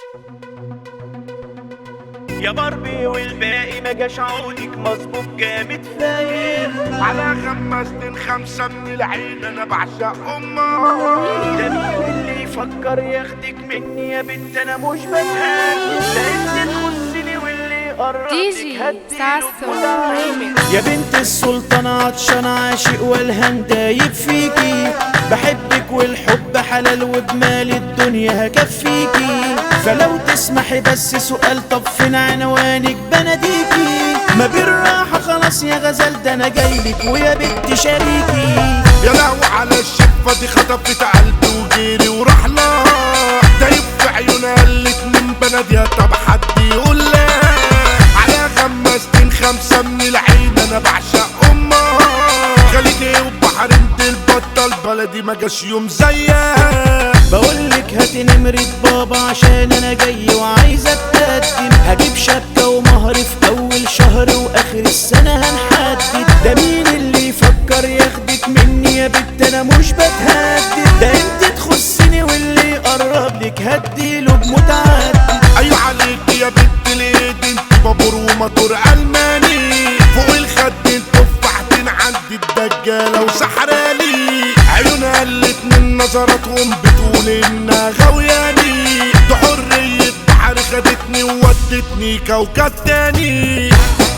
يا باربي والباقي ما جاش عودك مظبوط جامد فاير على 5 من العين انا بعشق امك. ده مين اللي يفكر ياخدك مني يا بنت انا مش بفهم. ده انت تخصني واللي يقربك ساسو يا بنت السلطان عطشان عاشق والهان دايب فيكي. بحبك والحب حلال وبمال الدنيا هكفيكي. فلو تسمحي بس سؤال، طب فين عنوانك بناديكي؟ ما بالراحة خلاص يا غزال، ده انا جايلك ويا بنت شريكي. يا لهوي على الشفة دي خطفت قلبي وجيري وراح لها. دايب في عيونها الاتنين بناديها، طب حد يقول لا. على 5 من العين انا بعشق امك. خليجي وبحر انت البطل بلدي ما جاش يوم زيها. بقولك هاتي نمرة بابا عشان انا جاي وعايز اتقدم. هجيب شبكة ومهر في اول شهر واخر السنة هنحدد. ده مين اللي يفكر ياخدك مني يا بنت انا مش بتهدد. ده انت تخصني واللي يقرب لك هديله بمتعدد. ايوه عليك يا بنت الايد، انت بابور وموتور الماني. فوق الخد انت تفاحتين عند الدجالة وسحراني. عيونها الاتنين نظراتهم بتقول انها غوياني. دي حرية بحر خدتني وودتني كوكب تاني.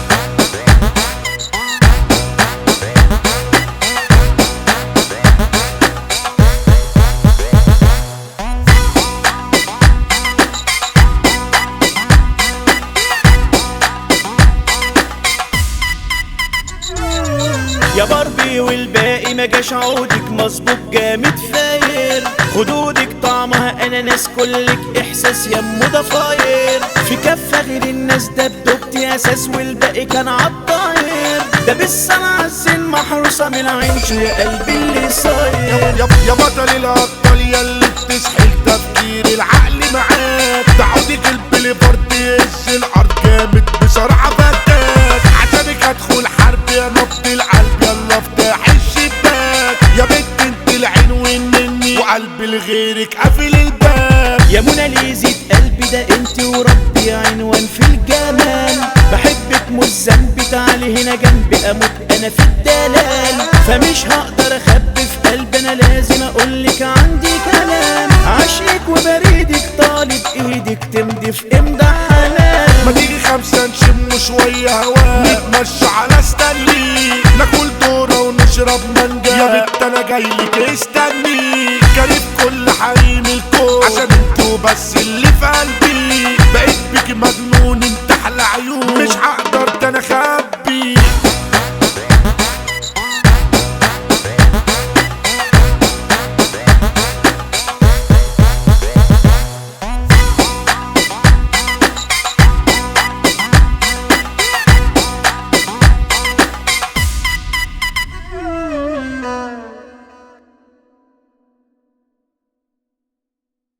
يا باربي والباقي ما جاش عودك مظبوط جامد فاير. خدودك طعمها اناناس كلك احساس يمو ضفاير. في كفة غير الناس ده بدوبتي اساس والباقي كان عالطاير. ده بالصنعة الزين محروسة من عينش يا قلبي اللي صاير. يا بطل الابطال ياللي بتسحل تفكير العقل معاك. تعودك البليفارد يهز الارض جامد بصراحة فتاك. عشانك هدخل حرب يا نبض القلب يلا افتح الشباك. يا بنت انت العين ومني وقلبي لغيرك قافل الباب. يا موناليزة قلبي ده انت وربي عنوان في الجمال. بحبك مش ذنبي تعالي هنا جنبي اموت انا في الدلال. فمش هقدر اخبي في قلبي انا لازم اقولك عندي كلام. عشقك وبريدك طالب ايدك تمضي في امضى حلال. ما تيجي 5 نشم شوية هوا نتمشى على ستانلي. ناكل دورة ونشرب مانجا يا بنت انا جايلك استني. كارف كل حريم الكون عشان انتو بس اللي في قلبي. بقيت بيكي مجنون انت احلى عيون مش هقدر ده انا خاب.